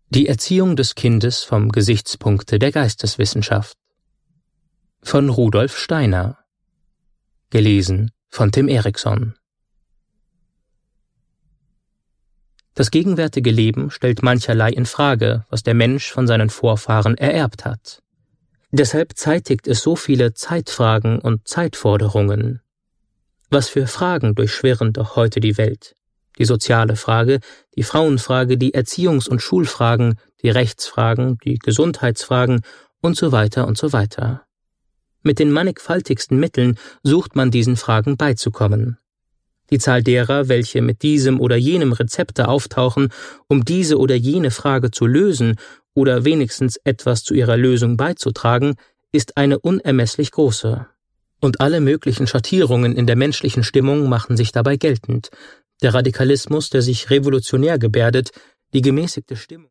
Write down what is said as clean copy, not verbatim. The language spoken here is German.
Die Erziehung des Kindes vom Gesichtspunkte der Geisteswissenschaft von Rudolf Steiner. Gelesen von Tim Erikson. Das gegenwärtige Leben stellt mancherlei in Frage, was der Mensch von seinen Vorfahren ererbt hat. Deshalb zeitigt es so viele Zeitfragen und Zeitforderungen. Was für Fragen durchschwirren doch heute die Welt? Die soziale Frage, die Frauenfrage, die Erziehungs- und Schulfragen, die Rechtsfragen, die Gesundheitsfragen und so weiter und so weiter. Mit den mannigfaltigsten Mitteln sucht man diesen Fragen beizukommen. Die Zahl derer, welche mit diesem oder jenem Rezepte auftauchen, um diese oder jene Frage zu lösen oder wenigstens etwas zu ihrer Lösung beizutragen, ist eine unermesslich große. Und alle möglichen Schattierungen in der menschlichen Stimmung machen sich dabei geltend. Der Radikalismus, der sich revolutionär gebärdet, die gemäßigte Stimmung.